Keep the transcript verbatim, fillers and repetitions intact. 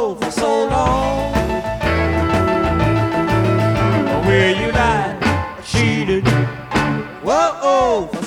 whoa, for so long. Where you lied, cheated, whoa,